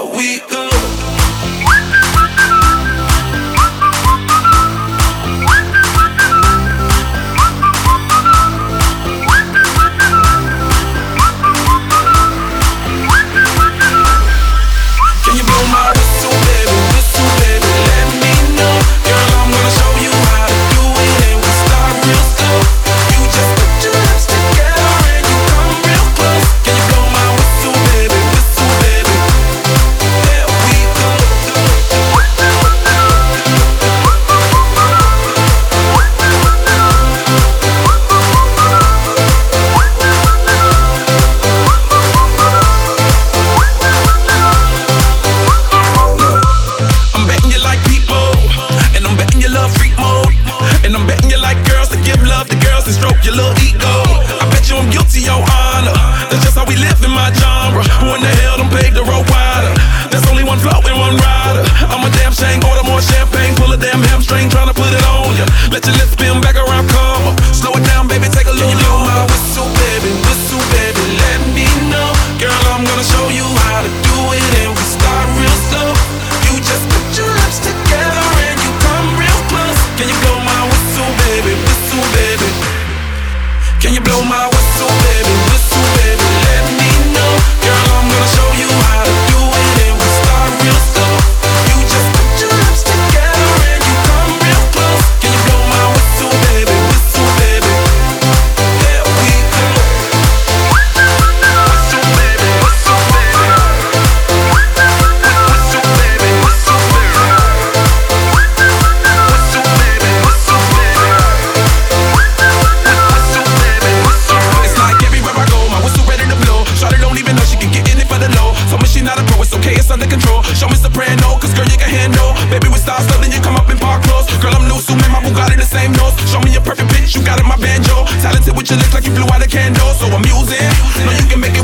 we go. Can you blow my whistle, baby, let me know. Girl, I'm gonna show you how to do it, and we start real slow. You just put your lips together and you come real close. Can you blow my whistle, baby, there we go. I'm betting you like people, and I'm betting you love freak mode, and I'm betting you like girls to give love to girls and stroke your little ego. I bet you I'm guilty, your honor. That's just how we live in my genre. Who in the hell done paved the road wider? There's only one float and one rider. I'm a damn shame, order more champagne, pull a damn hamstring, tryna put it on ya. Let your lips spin back around, come on. Slow it down, baby, take a look. Can you blow my whistle, baby, let me know. Girl, I'm gonna show you how to do it, and we start real slow. You just put your lips together and you come real close. Can you blow my whistle, baby, Can you blow my whistle, baby, let me know. Girl, I'm gonna show you how to do it, and we start real slow. You just put your lips together and you come real close. Can you blow my whistle, baby, there we go. Whistle, baby, whistle, baby. Whistle, baby, whistle, baby. Whistle, baby, whistle, baby. Whistle, baby, whistle. It's like everywhere I go, my whistle ready to blow. Shawty don't even know she can get in it for the low. Told me she not a pro, it's okay, it's under control. Show me soprano, cause girl you can handle. Baby we start slow, then you come up in park clothes. Girl I'm new, so man my Bugatti the same nose. Show me your perfect pitch, you got it my banjo. Talented with your lips like you blew out a candle. So I'm using, know you can make